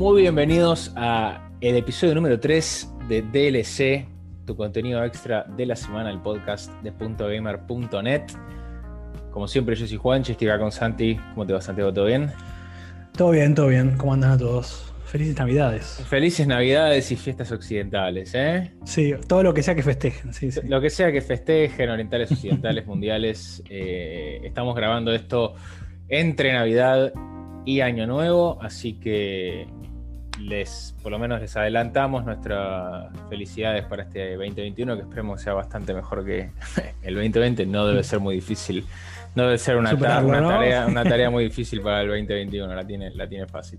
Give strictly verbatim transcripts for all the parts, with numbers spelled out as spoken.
Muy bienvenidos a el episodio número tres de D L C, tu contenido extra de la semana, el podcast de punto gamer punto net. Como siempre, yo soy Juanchi, estoy acá con Santi. ¿Cómo te va, Santiago? ¿Todo bien? Todo bien, todo bien. ¿Cómo andan a todos? Felices Navidades. Felices Navidades y fiestas occidentales, ¿eh? Sí, todo lo que sea que festejen. Sí, sí. Lo que sea que festejen, orientales, occidentales, mundiales. Eh, estamos grabando esto entre Navidad y Año Nuevo, así que les, por lo menos les adelantamos nuestras felicidades para este veinte veintiuno, que esperemos que sea bastante mejor que el veinte veinte. No debe ser muy difícil, no debe ser una, ta- una, ¿no? tarea, una tarea muy difícil para el veinte veintiuno, la tiene, la tiene fácil.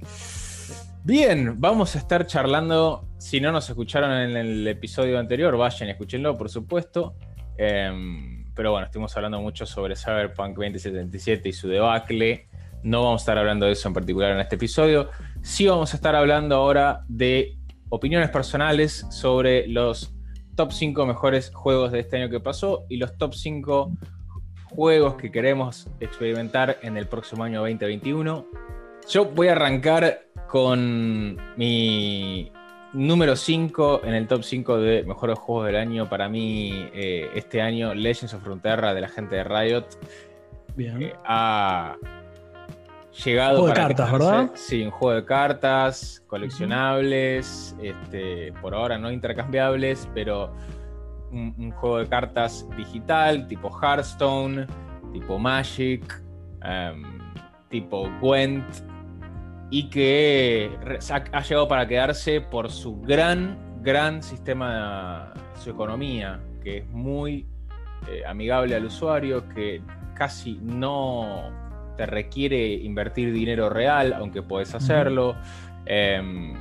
Bien, vamos a estar charlando. Si no nos escucharon en el episodio anterior, vayan y escúchenlo, por supuesto. Eh, pero bueno, estuvimos hablando mucho sobre Cyberpunk veinte setenta y siete y su debacle. No vamos a estar hablando de eso en particular en este episodio. Sí vamos a estar hablando ahora de opiniones personales sobre los top cinco mejores juegos de este año que pasó y los top cinco juegos que queremos experimentar en el próximo año veinte veintiuno. Yo voy a arrancar con mi número cinco en el top cinco de mejores juegos del año. Para mí, eh, este año, Legends of Runeterra, de la gente de Riot, Bien. eh, ha llegado Juego de para cartas, quedarse. ¿verdad? Sí, un juego de cartas, coleccionables, uh-huh. este, por ahora no intercambiables, pero un, un juego de cartas digital, tipo Hearthstone, tipo Magic, um, tipo Gwent, y que ha, ha llegado para quedarse por su gran, gran sistema, su economía, que es muy eh, amigable al usuario, que casi no te requiere invertir dinero real, aunque podés hacerlo. Uh-huh. Eh,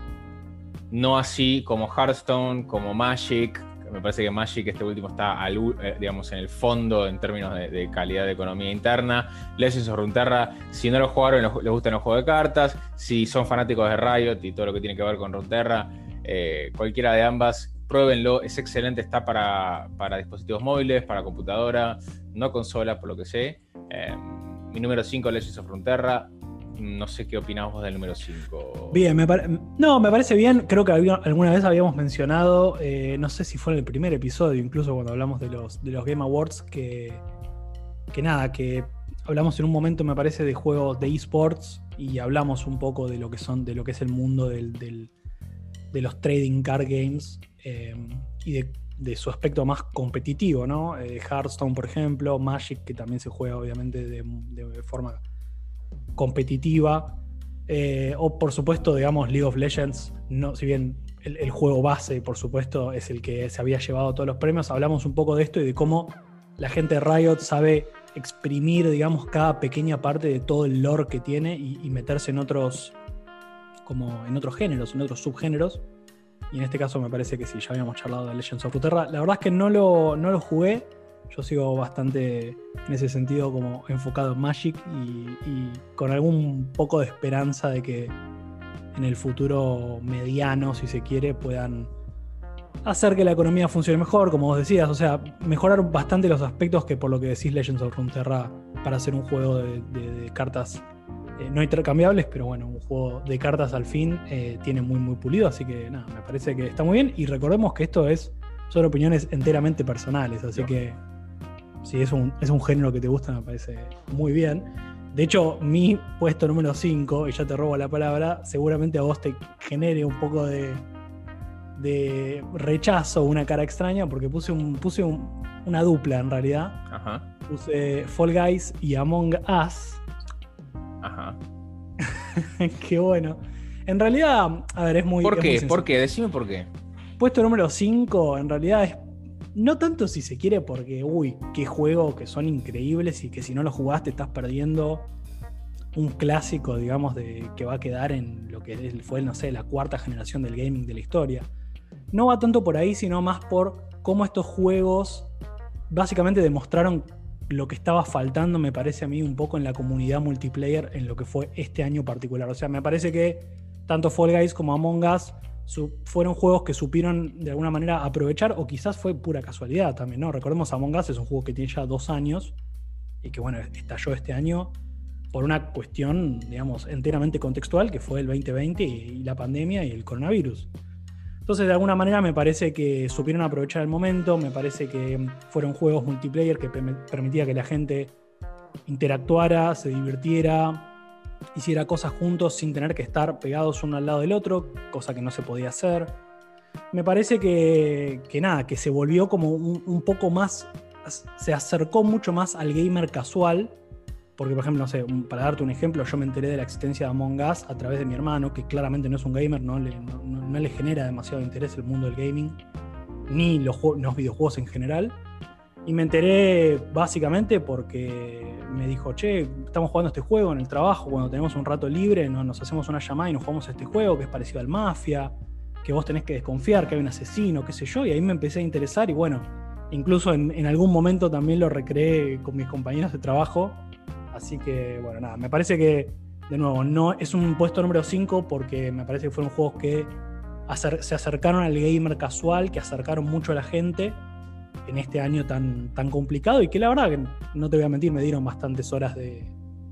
no así como Hearthstone, como Magic. Me parece que Magic, este último, está al, eh, digamos, en el fondo en términos de, de calidad de economía interna. Legends of Runeterra, si no lo jugaron, les gustan los juegos de cartas. Si son fanáticos de Riot y todo lo que tiene que ver con Runeterra, eh, cualquiera de ambas, pruébenlo. Es excelente, está para, para dispositivos móviles, para computadora, no consola, por lo que sé. Eh, Mi número cinco, Legends of Runeterra. No sé qué opinás vos del número cinco. Bien, me pare... no, me parece bien. Creo que había, alguna vez habíamos mencionado, eh, no sé si fue en el primer episodio, incluso cuando hablamos de los, de los Game Awards, que, que nada, que hablamos en un momento, me parece, de juegos de eSports y hablamos un poco de lo que son, de lo que es el mundo del, del, de los trading card games eh, y de de su aspecto más competitivo, ¿no? Eh, Hearthstone, por ejemplo, Magic, que también se juega obviamente de, de forma competitiva, eh, o por supuesto, digamos, League of Legends, no, si bien el, el juego base, por supuesto, es el que se había llevado todos los premios, hablamos un poco de esto y de cómo la gente de Riot sabe exprimir, digamos, cada pequeña parte de todo el lore que tiene y, y meterse en otros, como en otros géneros, en otros subgéneros. Y en este caso me parece que sí, ya habíamos charlado de Legends of Runeterra. La verdad es que no lo, no lo jugué. Yo sigo bastante en ese sentido como enfocado en Magic y, y con algún poco de esperanza de que en el futuro mediano, si se quiere, puedan hacer que la economía funcione mejor, como vos decías. O sea, mejorar bastante los aspectos que, por lo que decís, Legends of Runeterra, para hacer un juego de, de, de cartas Eh, no intercambiables, pero bueno, un juego de cartas al fin eh, tiene muy muy pulido, así que nada, me parece que está muy bien. Y recordemos que esto es son opiniones enteramente personales, así que si es un, es un género que te gusta, me parece muy bien. De hecho, mi puesto número cinco, y ya te robo la palabra, seguramente a vos te genere un poco de, de rechazo, una cara extraña, porque puse, un, puse un, una dupla en realidad. Ajá. Puse Fall Guys y Among Us. Ajá. Qué bueno. En realidad, a ver, es muy... ¿Por es qué? muy ¿Por qué? Decime por qué. Puesto número cinco, en realidad es... No tanto si se quiere porque, uy, qué juego, que son increíbles y que si no lo jugaste estás perdiendo un clásico, digamos, de que va a quedar en lo que fue, no sé, la cuarta generación del gaming de la historia. No va tanto por ahí, sino más por cómo estos juegos básicamente demostraron lo que estaba faltando, me parece a mí, un poco en la comunidad multiplayer en lo que fue este año particular. O sea, me parece que tanto Fall Guys como Among Us su, fueron juegos que supieron de alguna manera aprovechar, o quizás fue pura casualidad también, ¿no? Recordemos, Among Us es un juego que tiene ya dos años y que, bueno, estalló este año. por una cuestión, digamos, enteramente contextual, que fue el veinte veinte y, y la pandemia y el coronavirus. Entonces, de alguna manera, me parece que supieron aprovechar el momento, me parece que fueron juegos multiplayer que permitía que la gente interactuara, se divirtiera, hiciera cosas juntos sin tener que estar pegados uno al lado del otro, cosa que no se podía hacer. Me parece que, que nada, que se volvió como un, un poco más, se acercó mucho más al gamer casual, porque por ejemplo, no sé, para darte un ejemplo, yo me enteré de la existencia de Among Us a través de mi hermano, que claramente no es un gamer, no le, no, no, no le genera demasiado interés el mundo del gaming, ni los, los videojuegos en general. Y me enteré básicamente porque me dijo, che, estamos jugando este juego en el trabajo, cuando tenemos un rato libre, ¿no? Nos hacemos una llamada y nos jugamos a este juego que es parecido al Mafia, que vos tenés que desconfiar, que hay un asesino, qué sé yo, y ahí me empecé a interesar y bueno, incluso en, en algún momento también lo recreé con mis compañeros de trabajo. Así que, bueno, nada, me parece que, de nuevo, no es un puesto número cinco porque me parece que fueron juegos que acer- se acercaron al gamer casual, que acercaron mucho a la gente en este año tan, tan complicado y que la verdad que, no te voy a mentir, me dieron bastantes horas de,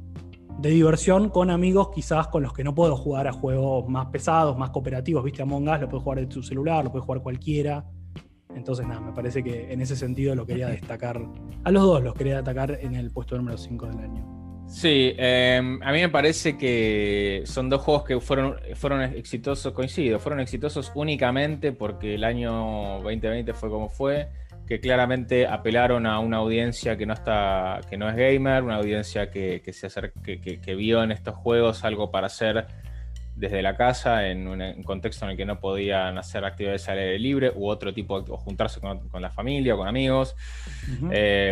de diversión con amigos quizás con los que no puedo jugar a juegos más pesados, más cooperativos, viste, Among Us lo puedes jugar de tu celular, lo puedes jugar cualquiera. Entonces, nada, me parece que en ese sentido lo quería destacar. A los dos los quería destacar en el puesto número cinco del año. Sí, eh, a mí me parece que son dos juegos que fueron, fueron exitosos, coincido, fueron exitosos únicamente porque el año veinte veinte fue como fue, que claramente apelaron a una audiencia que no está, que no es gamer, una audiencia que, que, se acerca, que, que, que vio en estos juegos algo para hacer desde la casa, en un, en un contexto en el que no podían hacer actividades al aire libre u otro tipo, o juntarse con, con la familia o con amigos. Uh-huh. Eh,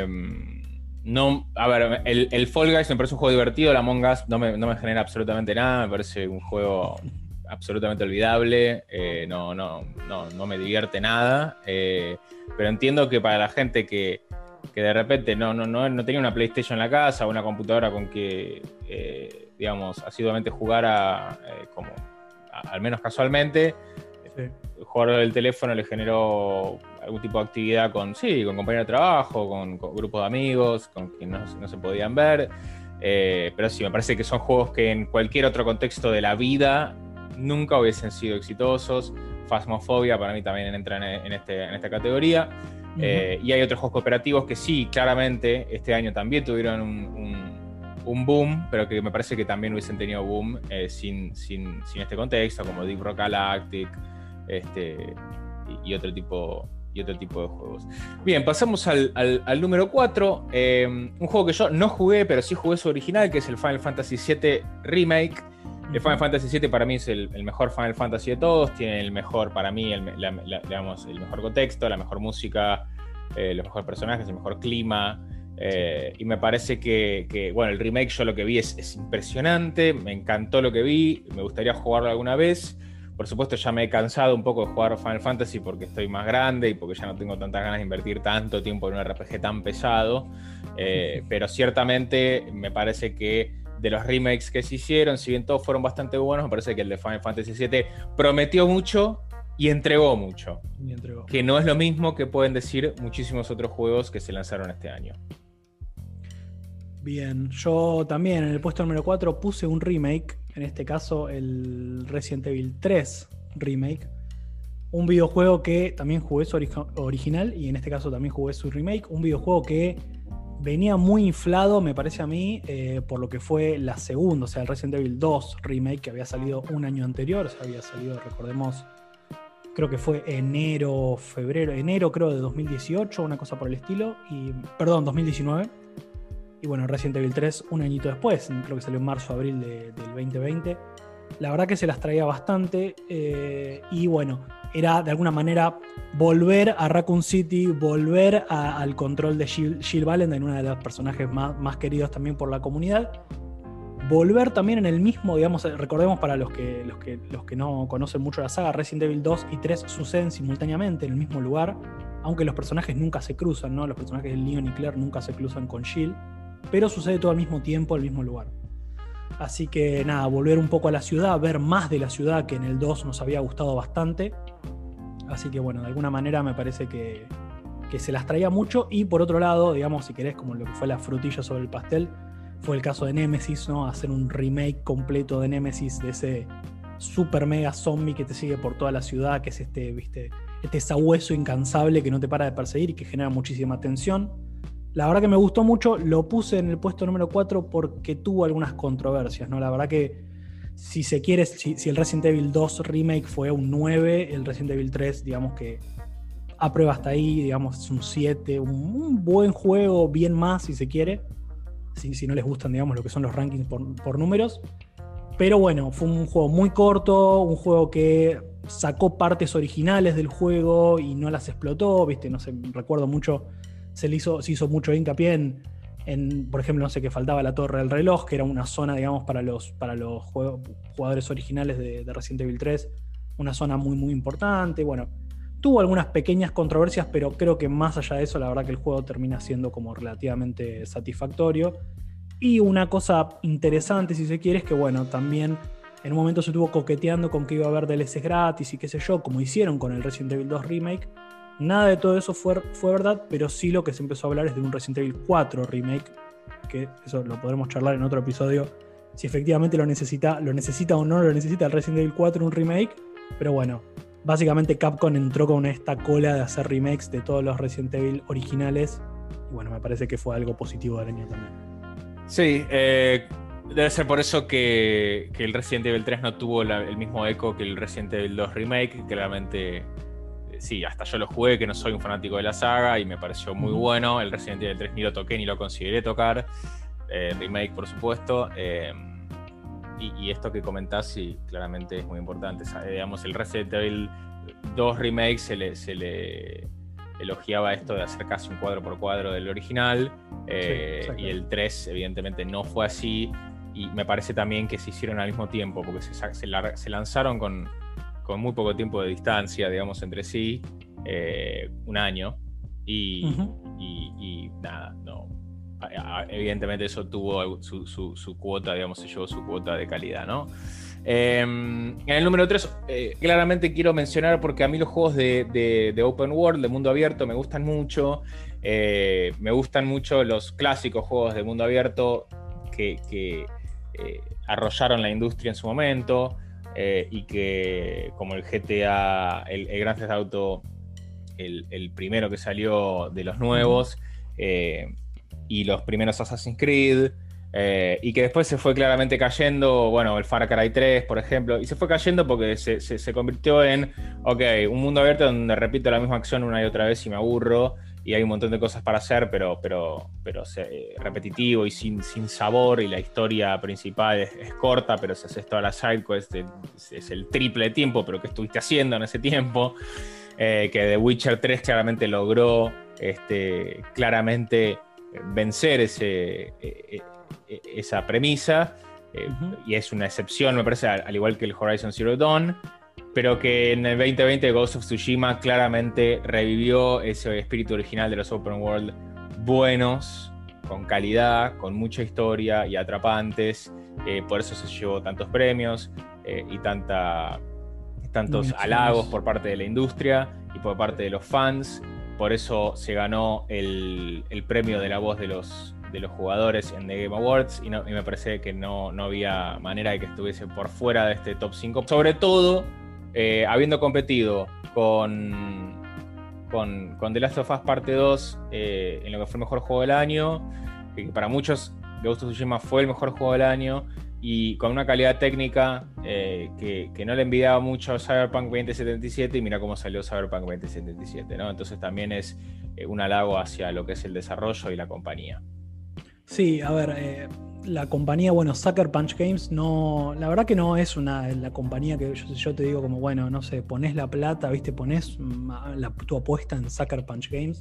no, a ver, el, el Fall Guys me parece un juego divertido, el Among Us no me, no me genera absolutamente nada, me parece un juego absolutamente olvidable, eh, no, no, no, no me divierte nada, eh, pero entiendo que para la gente que, que de repente no, no, no, no tenía una PlayStation en la casa o una computadora con que, eh, digamos, asiduamente jugara eh, como, a, al menos casualmente, sí. Jugar del teléfono le generó algún tipo de actividad con, sí, con compañeros de trabajo, con, con grupos de amigos, con quien no, no se podían ver, eh, pero sí, me parece que son juegos que en cualquier otro contexto de la vida nunca hubiesen sido exitosos. Phasmophobia para mí también entra en, en, este, en esta categoría. Uh-huh. Eh, y hay otros juegos cooperativos que sí, claramente, este año también tuvieron un, un, un boom, pero que me parece que también hubiesen tenido boom eh, sin, sin, sin este contexto, como Deep Rock Galactic este, y, y, otro tipo, y otro tipo de juegos. Bien, pasamos al, al, al número cuatro. Eh, un juego que yo no jugué, pero sí jugué su original, que es el Final Fantasy siete Remake. El Final Fantasy siete para mí es el, el mejor Final Fantasy de todos, tiene el mejor, para mí, el, la, la, digamos, el mejor contexto, la mejor música, eh, los mejores personajes, el mejor clima, eh, y me parece que, que, bueno, el remake yo lo que vi es, es impresionante, me encantó lo que vi, me gustaría jugarlo alguna vez. Por supuesto ya me he cansado un poco de jugar Final Fantasy porque estoy más grande y porque ya no tengo tantas ganas de invertir tanto tiempo en un R P G tan pesado, eh, pero ciertamente me parece que de los remakes que se hicieron, si bien todos fueron bastante buenos, me parece que el de Final Fantasy siete prometió mucho y entregó mucho. Y entregó. Que no es lo mismo que pueden decir muchísimos otros juegos que se lanzaron este año. Bien, yo también en el puesto número cuatro puse un remake, en este caso el Resident Evil tres Remake. Un videojuego que también jugué su ori- original y en este caso también jugué su remake. Un videojuego que venía muy inflado, me parece a mí, eh, por lo que fue la segunda, o sea, el Resident Evil dos Remake, que había salido un año anterior, o sea, había salido, recordemos, creo que fue enero, febrero, enero creo de dos mil dieciocho, una cosa por el estilo, y perdón, dos mil diecinueve. Y bueno, Resident Evil tres un añito después, creo que salió en marzo, abril de, del veinte veinte. La verdad que se las traía bastante, eh, y bueno, era de alguna manera volver a Raccoon City, volver a, al control de Jill, Jill Valentine, una de los personajes más, más queridos también por la comunidad. Volver también en el mismo, digamos, recordemos para los que, los que, los que no conocen mucho la saga, Resident Evil dos y tres suceden simultáneamente en el mismo lugar, aunque los personajes nunca se cruzan, ¿no? Los personajes de Leon y Claire nunca se cruzan con Jill, pero sucede todo al mismo tiempo, en el mismo lugar. Así que nada, volver un poco a la ciudad, ver más de la ciudad, que en el dos nos había gustado bastante. Así que bueno, de alguna manera me parece que, que se las traía mucho. Y por otro lado, digamos, si querés, como lo que fue la frutilla sobre el pastel, Fue el caso de Nemesis, ¿no? Hacer un remake completo de Nemesis, de ese super mega zombie que te sigue por toda la ciudad, que es este, ¿viste? Este sabueso incansable que no te para de perseguir y que genera muchísima tensión. La verdad que me gustó mucho, lo puse en el puesto número cuatro porque tuvo algunas controversias, ¿no? La verdad que si se quiere, si, si el Resident Evil dos Remake fue un nueve, el Resident Evil tres, digamos que aprueba hasta ahí, digamos, es un siete, un, un buen juego, bien más si se quiere, si, si no les gustan, digamos, lo que son los rankings por, por números. Pero bueno, fue un juego muy corto, un juego que sacó partes originales del juego y no las explotó, ¿viste? No sé, recuerdo mucho, se le hizo, se hizo mucho hincapié en, en, por ejemplo, no sé, que faltaba la Torre del Reloj, que era una zona, digamos, para los, para los juego, jugadores originales de, de Resident Evil tres, una zona muy, muy importante. Bueno, tuvo algunas pequeñas controversias, pero creo que más allá de eso, la verdad que el juego termina siendo como relativamente satisfactorio. Y una cosa interesante, si se quiere, es que bueno, también en un momento se estuvo coqueteando con que iba a haber D L Cs gratis y qué sé yo, como hicieron con el Resident Evil dos Remake. Nada de todo eso fue, fue verdad, pero sí lo que se empezó a hablar es de un Resident Evil cuatro Remake, que eso lo podremos charlar en otro episodio, si efectivamente lo necesita, lo necesita o no lo necesita el Resident Evil cuatro un remake. Pero bueno, básicamente Capcom entró con esta cola de hacer remakes de todos los Resident Evil originales, y bueno, me parece que fue algo positivo del año también. Sí, eh, debe ser por eso que, que el Resident Evil tres no tuvo la, el mismo eco que el Resident Evil dos Remake. Claramente, eh, sí, hasta yo lo jugué, que no soy un fanático de la saga, y me pareció muy uh-huh. bueno. El Resident Evil tres ni lo toqué ni lo consideré tocar. Eh, remake, por supuesto. Eh, y, y esto que comentás, sí, claramente es muy importante. O sea, digamos, el Resident Evil dos Remake se le... Se le elogiaba esto de hacer casi un cuadro por cuadro del original, eh, sí, y el tres evidentemente no fue así, y me parece también que se hicieron al mismo tiempo, porque se, se, la, se lanzaron con, con muy poco tiempo de distancia, digamos, entre sí, eh, un año, y, uh-huh. y, y nada, no, evidentemente eso tuvo su, su, su cuota, digamos, se llevó su cuota de calidad, ¿no? Eh, en el número tres, eh, claramente quiero mencionar, porque a mí los juegos de, de, de open world, de mundo abierto, me gustan mucho. Eh, me gustan mucho los clásicos juegos de mundo abierto que, que eh, arrollaron la industria en su momento, eh, y que, como el G T A, el, el Grand Theft Auto, el, el primero que salió de los nuevos, eh, y los primeros Assassin's Creed. Eh, y que después se fue claramente cayendo, bueno, el Far Cry tres, por ejemplo, y se fue cayendo porque se, se, se convirtió en, ok, un mundo abierto donde repito la misma acción una y otra vez y me aburro, y hay un montón de cosas para hacer, pero, pero, pero se, repetitivo y sin, sin sabor, y la historia principal es, es corta, pero si haces toda la sidequest es, es el triple de tiempo, pero ¿qué estuviste haciendo en ese tiempo? Eh, que The Witcher tres claramente logró este, claramente vencer ese... Eh, esa premisa, eh, uh-huh. y es una excepción, me parece, al igual que el Horizon Zero Dawn, pero que en el veinte veinte Ghost of Tsushima claramente revivió ese espíritu original de los open world buenos, con calidad, con mucha historia y atrapantes. Eh, por eso se llevó tantos premios, eh, y tanta, tantos halagos por parte de la industria y por parte de los fans. Por eso se ganó el, el premio de la voz de los de los jugadores en The Game Awards, y, no, y me parece que no, no había manera de que estuviese por fuera de este top cinco, sobre todo eh, habiendo competido con, con, con The Last of Us Parte dos, eh, en lo que fue el mejor juego del año, que para muchos Ghost of Tsushima fue el mejor juego del año, y con una calidad técnica eh, que, que no le envidiaba mucho a Cyberpunk veinte setenta y siete, y mira cómo salió Cyberpunk veinte setenta y siete, ¿no? Entonces también es eh, un halago hacia lo que es el desarrollo y la compañía. Sí, a ver, eh, la compañía, bueno, Sucker Punch Games, no, la verdad que no es una la compañía que yo, yo te digo como, bueno, no sé, pones la plata, viste, pones la, tu apuesta en Sucker Punch Games.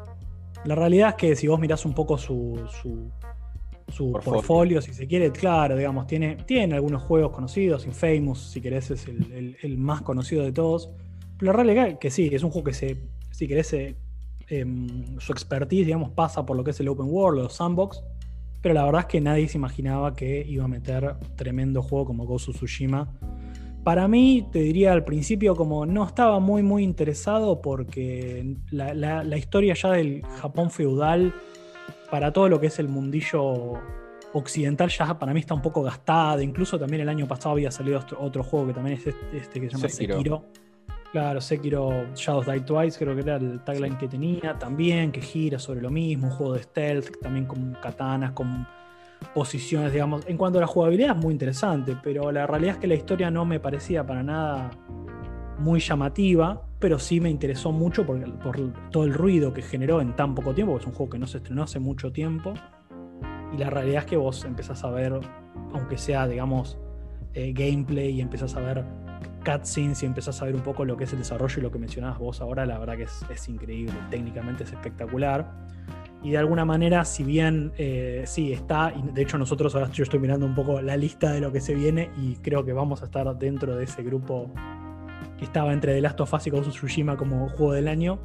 La realidad es que si vos mirás un poco su, su, su portfolio. portfolio, si se quiere, claro, digamos, tiene, tiene algunos juegos conocidos, Infamous, si querés, es el, el, el más conocido de todos. Pero la realidad es que sí, es un juego que se, si querés, se, Eh, su expertise, digamos, pasa por lo que es el open world, los sandbox, pero la verdad es que nadie se imaginaba que iba a meter tremendo juego como Ghost of Tsushima. Para mí, te diría al principio, como no estaba muy muy interesado, porque la, la, la historia ya del Japón feudal, para todo lo que es el mundillo occidental ya para mí está un poco gastada. Incluso también el año pasado había salido otro, otro juego que también es este, este que se llama Sekiro. Sekiro. Claro, Sekiro Shadows Die Twice, creo que era el tagline que tenía también, que gira sobre lo mismo, un juego de stealth, también con katanas, con posiciones, digamos. En cuanto a la jugabilidad es muy interesante, pero la realidad es que la historia no me parecía para nada muy llamativa, pero sí me interesó mucho por, por todo el ruido que generó en tan poco tiempo, porque es un juego que no se estrenó hace mucho tiempo, y la realidad es que vos empezás a ver, aunque sea, digamos, eh, gameplay, y empezás a ver cutscenes y empezás a ver un poco lo que es el desarrollo y lo que mencionabas vos ahora, la verdad que es, es increíble, técnicamente es espectacular. Y de alguna manera, si bien eh, sí está, y de hecho nosotros ahora yo estoy mirando un poco la lista de lo que se viene y creo que vamos a estar dentro de ese grupo que estaba entre The Last of Us y Ghost of Tsushima como juego del año,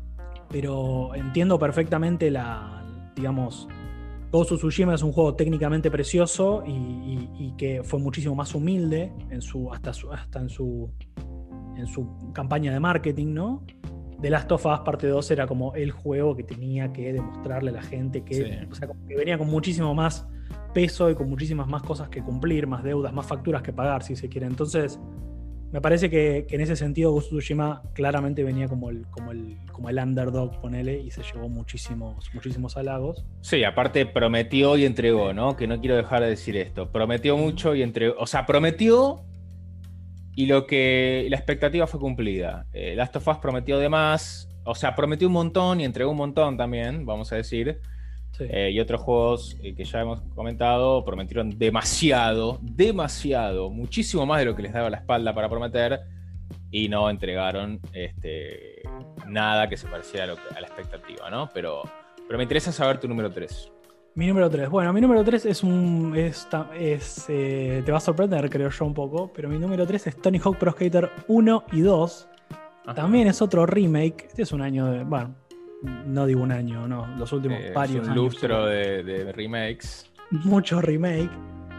pero entiendo perfectamente la, digamos, Ghost of Tsushima es un juego técnicamente precioso y, y, y que fue muchísimo más humilde en su, hasta, su, hasta en, su, en su campaña de marketing, ¿no? The Last of Us Parte dos era como el juego que tenía que demostrarle a la gente que, sí. O sea, que venía con muchísimo más peso y con muchísimas más cosas que cumplir, más deudas, más facturas que pagar, si se quiere. Entonces, me parece que, que en ese sentido Ghost of Tsushima claramente venía como el, como el, como el underdog, ponele, y se llevó muchísimos, muchísimos halagos. Sí, aparte prometió y entregó, ¿no? Que no quiero dejar de decir esto. Prometió mucho y entregó. O sea, prometió y lo que la expectativa fue cumplida. Eh, Last of Us prometió de más. O sea, prometió un montón y entregó un montón también, vamos a decir. Sí. Eh, y otros juegos eh, que ya hemos comentado prometieron demasiado, demasiado, muchísimo más de lo que les daba la espalda para prometer, y no entregaron este, nada que se pareciera a, lo que, a la expectativa, ¿no? Pero, pero me interesa saber tu número tres. Mi número tres. Bueno, mi número tres es un. Es, es, eh, te va a sorprender, creo yo, un poco. Pero mi número tres es Tony Hawk Pro Skater uno y dos. Ajá. También es otro remake. Este es un año de. Bueno. No digo un año, no, los últimos eh, varios es un años. lustro de, de remakes. Muchos remakes.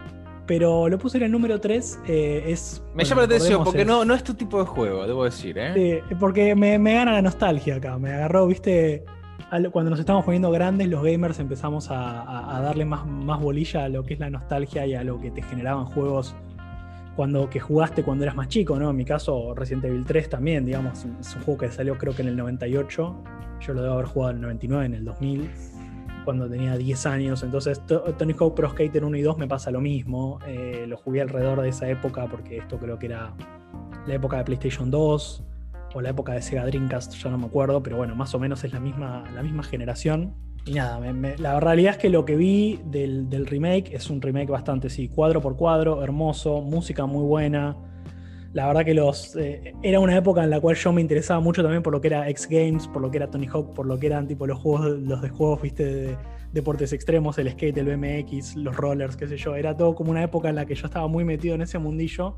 Pero lo puse en el número tres. Eh, es, me bueno, llama la atención porque es, no, no es tu tipo de juego, debo decir. ¿eh? Sí, porque me, me gana la nostalgia acá. Me agarró, viste, al, cuando nos estábamos poniendo grandes, los gamers empezamos a, a, a darle más, más bolilla a lo que es la nostalgia y a lo que te generaban juegos cuando que jugaste cuando eras más chico, ¿no? En mi caso, Resident Evil tres también, digamos, es un juego que salió creo que en el noventa y ocho. Yo lo debo haber jugado en el noventa y nueve, en el dos mil, cuando tenía diez años. Entonces, Tony Hawk Pro Skater uno y dos me pasa lo mismo. Eh, lo jugué alrededor de esa época, porque esto creo que era la época de PlayStation dos o la época de Sega Dreamcast, ya no me acuerdo, pero bueno, más o menos es la misma, la misma generación. Y nada, me, me, la realidad es que lo que vi del, del remake es un remake bastante, sí, cuadro por cuadro, hermoso, música muy buena. La verdad que los eh, era una época en la cual yo me interesaba mucho también por lo que era X Games, por lo que era Tony Hawk, por lo que eran tipo los juegos, los de juegos, viste, de deportes extremos, el skate, el B M X, los rollers, qué sé yo. Era todo como una época en la que yo estaba muy metido en ese mundillo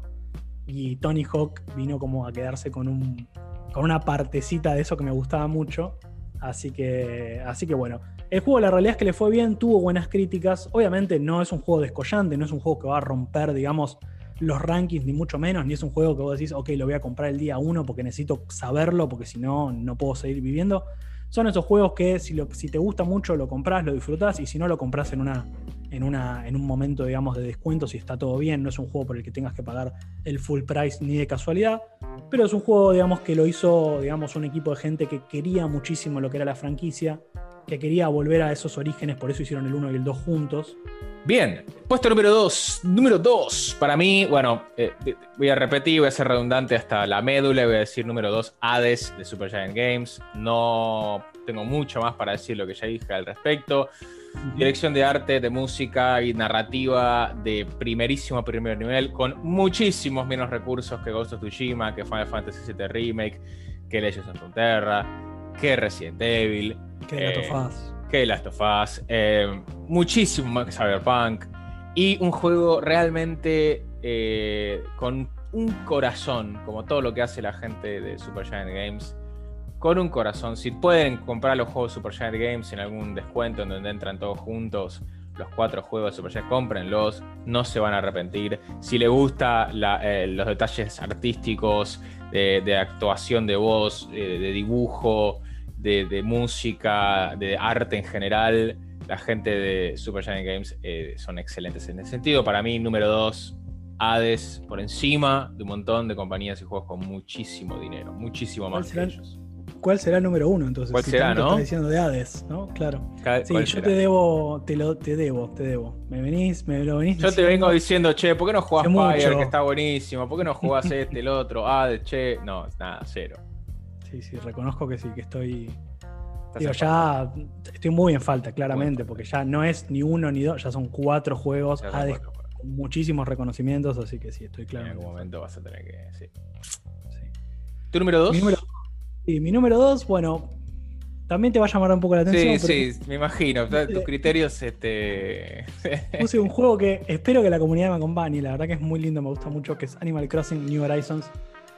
y Tony Hawk vino como a quedarse con un con una partecita de eso que me gustaba mucho. Así que, así que bueno, el juego la realidad es que le fue bien, tuvo buenas críticas. Obviamente no es un juego descollante, no es un juego que va a romper, digamos, los rankings, ni mucho menos, ni es un juego que vos decís, ok, lo voy a comprar el día uno porque necesito saberlo, porque si no, no puedo seguir viviendo. Son esos juegos que si, lo, si te gusta mucho lo compras, lo disfrutás, y si no lo compras en, una, en, una, en un momento, digamos, de descuento, si está todo bien. No es un juego por el que tengas que pagar el full price ni de casualidad, pero es un juego, digamos, que lo hizo, digamos, un equipo de gente que quería muchísimo lo que era la franquicia, que quería volver a esos orígenes, por eso hicieron el uno y el dos juntos. Bien, puesto número dos. Número dos, para mí, bueno, eh, voy a repetir, voy a ser redundante hasta la médula, voy a decir número dos, Hades de Supergiant Games. No tengo mucho más para decir lo que ya dije al respecto. Uh-huh. Dirección de arte, de música y narrativa de primerísimo primer nivel, con muchísimos menos recursos que Ghost of Tsushima, que Final Fantasy siete Remake, que Legends of Runeterra, que Resident Evil, que The Last of Us. que Last of Us, eh, muchísimo más que Cyberpunk, y un juego realmente eh, con un corazón, como todo lo que hace la gente de Supergiant Games, con un corazón. Si pueden comprar los juegos de Supergiant Games en algún descuento en donde entran todos juntos, los cuatro juegos de Supergiant, cómprenlos, no se van a arrepentir. Si les gusta la, eh, los detalles artísticos, de, de actuación de voz, eh, de dibujo, De, de música, de arte en general, la gente de Supergiant Games eh, son excelentes en ese sentido. Para mí, número dos, Hades, por encima de un montón de compañías y juegos con muchísimo dinero, muchísimo más que ellos. ¿Cuál será el número uno entonces? ¿Cuál si será, no? Estás diciendo de Hades, ¿no? Claro. Sí, yo será? te debo, te lo, te debo, te debo. Me venís, me lo venís Yo diciendo, te vengo diciendo, che, ¿por qué no jugás hace Fire, mucho. que está buenísimo? ¿Por qué no jugás este, el otro? Ah, de che. No, nada, cero. Sí, sí, reconozco que sí, que estoy. Estás Digo, en ya falta. estoy muy en falta, claramente, Muy en falta. porque ya no es ni uno ni dos, ya son cuatro juegos, Ya son Hades cuatro juegos. con muchísimos reconocimientos, así que sí, estoy claro. En algún momento vas a tener que. Sí. Sí. ¿Tu número dos? Mi número, sí, mi número dos, bueno, también te va a llamar un poco la atención. Sí, pero sí, me imagino. Tus criterios, este. puse un juego que espero que la comunidad me acompañe, la verdad que es muy lindo, me gusta mucho, que es Animal Crossing New Horizons.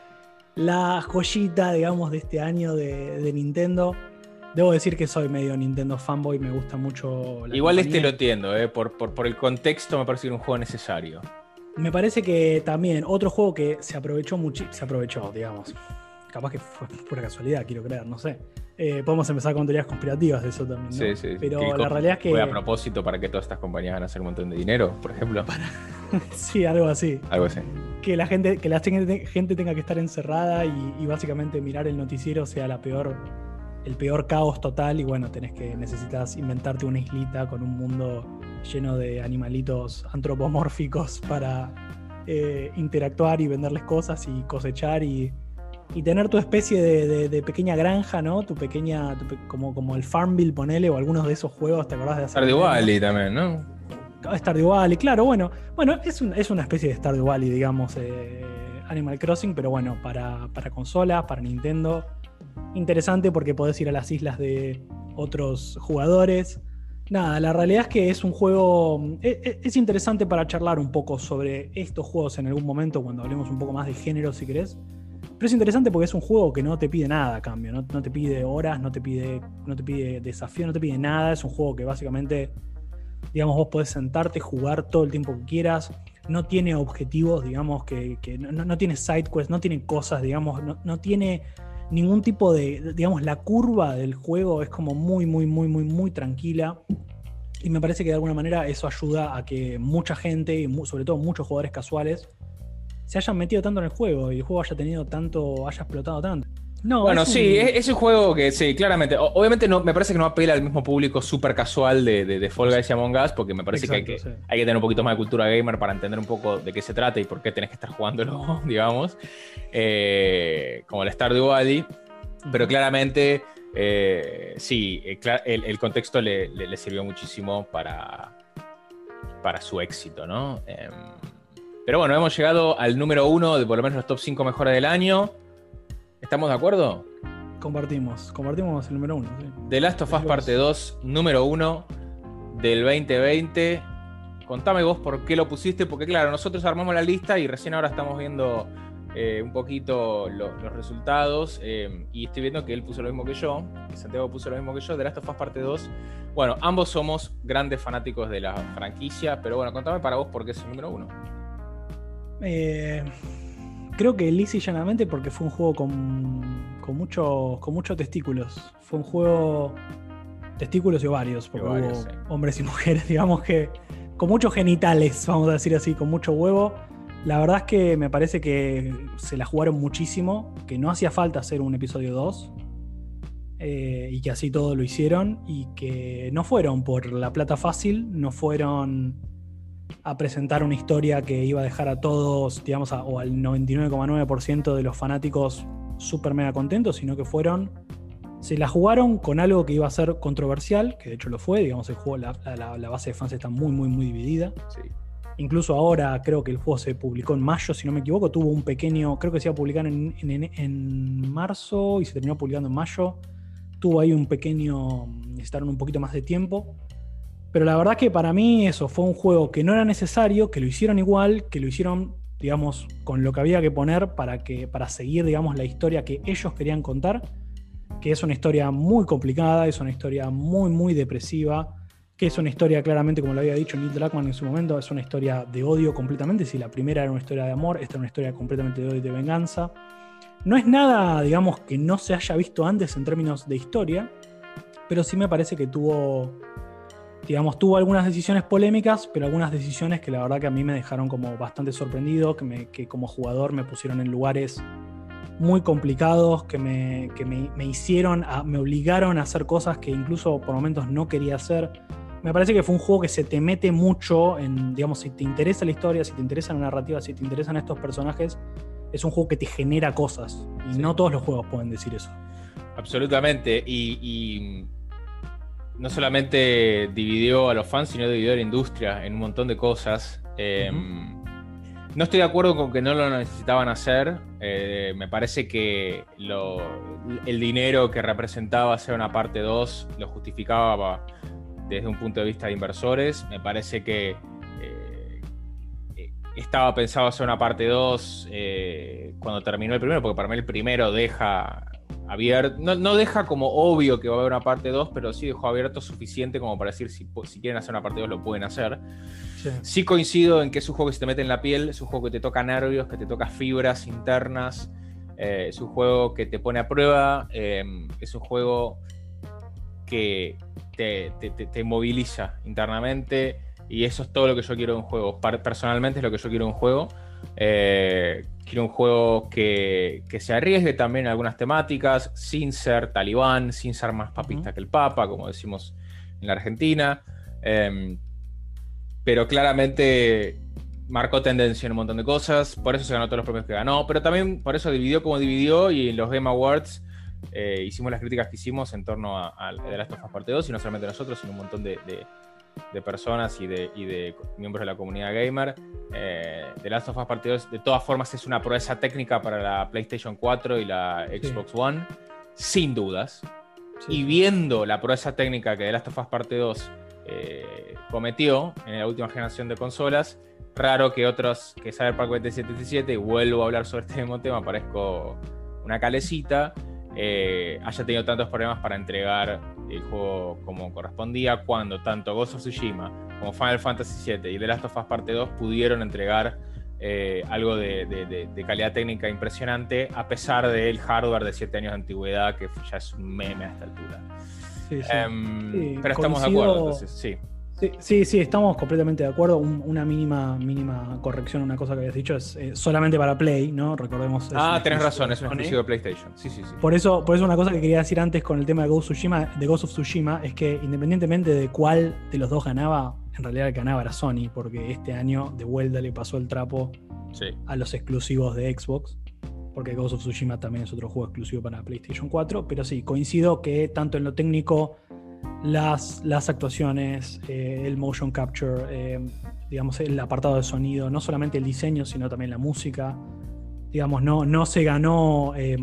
La joyita, digamos, de este año de, de Nintendo. Debo decir que soy medio Nintendo fanboy, me gusta mucho la Igual compañía. este lo entiendo, eh, por, por, por el contexto me parece que era un juego necesario. Me parece que también otro juego que se aprovechó mucho, se aprovechó, digamos. Capaz que fue pura casualidad, quiero creer, no sé. Eh, podemos empezar con teorías conspirativas de eso también, ¿no? Sí, sí. Pero ¿Qué la realidad es que... fue a propósito para que todas estas compañías van a hacer un montón de dinero, por ejemplo? sí, algo así. Algo así. Que la gente, que la gente tenga que estar encerrada y, y básicamente mirar el noticiero sea la peor, el peor caos total. Y bueno, tenés que, necesitas inventarte una islita con un mundo lleno de animalitos antropomórficos para eh, interactuar y venderles cosas y cosechar y, y tener tu especie de, de, de pequeña granja, ¿no? Tu pequeña, tu pe como, como el Farmville, ponele, o algunos de esos juegos, ¿te acordás de hacer? Stardew Valley también, ¿no? Stardew Valley, claro, bueno, bueno es, un, es una especie de Stardew Valley, digamos, eh, Animal Crossing, pero bueno, para, para consolas, para Nintendo. Interesante porque podés ir a las islas de otros jugadores. Nada, la realidad es que es un juego. Es, es interesante para charlar un poco sobre estos juegos en algún momento, cuando hablemos un poco más de género, si querés. Pero es interesante porque es un juego que no te pide nada a cambio, no, no te pide horas, no te pide, no te pide desafío, no te pide nada. Es un juego que básicamente, digamos, vos podés sentarte, jugar todo el tiempo que quieras. No tiene objetivos, digamos, que, que no, no tiene side quests, no tiene cosas, digamos, no, no tiene ningún tipo de, digamos, la curva del juego es como muy, muy, muy, muy, muy tranquila. Y me parece que de alguna manera eso ayuda a que mucha gente, y sobre todo muchos jugadores casuales, se hayan metido tanto en el juego y el juego haya tenido tanto, haya explotado tanto. No, bueno, es un... sí, es, es un juego que sí, claramente. O, obviamente no, me parece que no apela al mismo público súper casual de, de, de Fall Guys y Among Us, porque me parece Exacto, que, hay que sí. hay que tener un poquito más de cultura gamer para entender un poco de qué se trata y por qué tenés que estar jugándolo, digamos. Eh, como el Stardew Valley. Pero claramente, eh, sí, el, el contexto le, le, le sirvió muchísimo para, para su éxito, ¿no? Eh, pero bueno, hemos llegado al número uno de por lo menos los top cinco mejores del año. ¿Estamos de acuerdo? Compartimos, compartimos el número uno. Sí. The Last of Us parte dos, número uno del veinte veinte. Contame vos por qué lo pusiste, porque claro, nosotros armamos la lista y recién ahora estamos viendo eh, un poquito lo, los resultados eh, y estoy viendo que él puso lo mismo que yo, que Santiago puso lo mismo que yo. The Last of Us parte dos. Bueno, ambos somos grandes fanáticos de la franquicia, pero bueno, contame para vos por qué es el número uno. Eh... Creo que lisa y llanamente porque fue un juego con, con muchos con muchos testículos. Fue un juego testículos y ovarios, porque y varios, hubo sí. hombres y mujeres, digamos que con muchos genitales, vamos a decir así, con mucho huevo. La verdad es que me parece que se la jugaron muchísimo, que no hacía falta hacer un episodio dos, eh, y que así todo lo hicieron, y que no fueron por la plata fácil, no fueron a presentar una historia que iba a dejar a todos, digamos, a, o al noventa y nueve coma nueve por ciento de los fanáticos súper mega contentos, sino que fueron, se la jugaron con algo que iba a ser controversial, que de hecho lo fue, digamos, el juego, la, la, la base de fans está muy, muy, muy dividida. Sí. Incluso ahora creo que el juego se publicó en mayo, si no me equivoco, tuvo un pequeño, creo que se iba a publicar en, en, en marzo y se terminó publicando en mayo. Tuvo ahí un pequeño, necesitaron un poquito más de tiempo. Pero la verdad que para mí eso fue un juego que no era necesario, que lo hicieron igual, que lo hicieron, digamos, con lo que había que poner para, que, para seguir, digamos, la historia que ellos querían contar, que es una historia muy complicada, es una historia muy, muy depresiva, que es una historia claramente, como lo había dicho Neil Druckmann en su momento, es una historia de odio completamente. Si la primera era una historia de amor, esta es una historia completamente de odio y de venganza. No es nada, digamos, que no se haya visto antes en términos de historia, pero sí me parece que tuvo... digamos, tuvo algunas decisiones polémicas, pero algunas decisiones que la verdad que a mí me dejaron como bastante sorprendido, que, me, que como jugador me pusieron en lugares muy complicados, que me, que me, me hicieron, a, me obligaron a hacer cosas que incluso por momentos no quería hacer. Me parece que fue un juego que se te mete mucho en, digamos, si te interesa la historia, si te interesa la narrativa, si te interesan estos personajes, es un juego que te genera cosas. Y sí, no todos los juegos pueden decir eso. Absolutamente. Y... y... no solamente dividió a los fans, sino dividió a la industria en un montón de cosas. Eh, uh-huh. No estoy de acuerdo con que no lo necesitaban hacer. Eh, me parece que lo, el dinero que representaba hacer una parte dos lo justificaba desde un punto de vista de inversores. Me parece que eh, estaba pensado hacer una parte dos eh, cuando terminó el primero, porque para mí el primero deja... abierto, no, no deja como obvio que va a haber una parte dos, pero sí dejó abierto suficiente como para decir si, si quieren hacer una parte dos lo pueden hacer. Sí. Sí coincido en que es un juego que se te mete en la piel, es un juego que te toca nervios, que te toca fibras internas, eh, es un juego que te pone a prueba, eh, es un juego que te, te, te, te moviliza internamente, y eso es todo lo que yo quiero de un juego. Personalmente es lo que yo quiero de un juego. Eh, quiero un juego que, que se arriesgue también en algunas temáticas, sin ser talibán, sin ser más papista uh-huh. que el Papa, como decimos en la Argentina, eh, pero claramente marcó tendencia en un montón de cosas, por eso se ganó todos los premios que ganó, pero también por eso dividió como dividió, y en los Game Awards eh, hicimos las críticas que hicimos en torno a, a The Last of Us Parte dos, y no solamente nosotros, sino un montón de, de de personas y de, y de miembros de la comunidad gamer. eh, The Last of Us Parte dos de todas formas es una proeza técnica para la PlayStation cuatro y la Xbox sí. One, sin dudas. Sí, y viendo la proeza técnica que The Last of Us Parte dos eh, cometió en la última generación de consolas, raro que otros, que Cyberpunk veintisiete setenta y siete, y vuelvo a hablar sobre este mismo tema, parezco una calecita, eh, haya tenido tantos problemas para entregar el juego como correspondía, cuando tanto Ghost of Tsushima como Final Fantasy siete y The Last of Us Parte dos pudieron entregar eh, algo de, de, de, de calidad técnica impresionante, a pesar del hardware de siete años de antigüedad, que ya es un meme a esta altura. Sí, sí. Um, sí, pero estamos coincido... de acuerdo, entonces, sí. Sí, sí, sí, estamos completamente de acuerdo. Un, una mínima, mínima corrección, una cosa que habías dicho, es eh, solamente para Play, ¿no? Recordemos. Ah, tenés razón, es un exclusivo de PlayStation. Sí, sí, sí. Por eso, por eso una cosa que quería decir antes con el tema de Ghost of Tsushima, de Ghost of Tsushima, es que independientemente de cuál de los dos ganaba, en realidad el que ganaba era Sony, porque este año de vuelta le pasó el trapo sí. a los exclusivos de Xbox, porque Ghost of Tsushima también es otro juego exclusivo para PlayStation cuatro, pero sí, coincido que tanto en lo técnico, Las, las actuaciones, eh, el motion capture, eh, digamos, el apartado de sonido, no solamente el diseño, sino también la música. Digamos, no, no se ganó, eh,